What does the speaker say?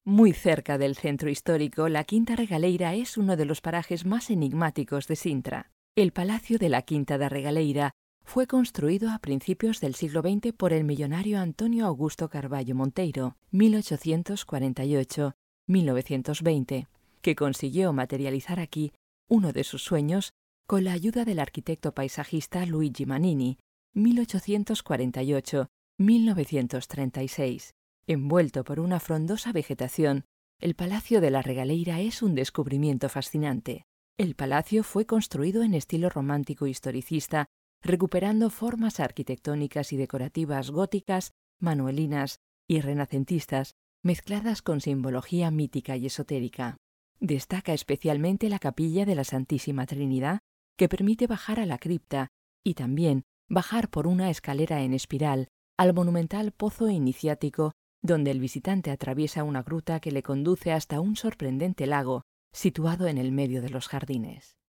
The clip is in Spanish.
Muy cerca del centro histórico, la Quinta Regaleira es uno de los parajes más enigmáticos de Sintra. El Palacio de la Quinta da Regaleira fue construido a principios del siglo XX por el millonario Antonio Augusto Carvalho Monteiro, 1848-1920, que consiguió materializar aquí uno de sus sueños con la ayuda del arquitecto paisajista Luigi Manini, 1848-1936. Envuelto por una frondosa vegetación, el Palacio de la Regaleira es un descubrimiento fascinante. El palacio fue construido en estilo romántico historicista, recuperando formas arquitectónicas y decorativas góticas, manuelinas y renacentistas, mezcladas con simbología mítica y esotérica. Destaca especialmente la capilla de la Santísima Trinidad, que permite bajar a la cripta y también bajar por una escalera en espiral al monumental pozo iniciático, donde el visitante atraviesa una gruta que le conduce hasta un sorprendente lago situado en el medio de los jardines.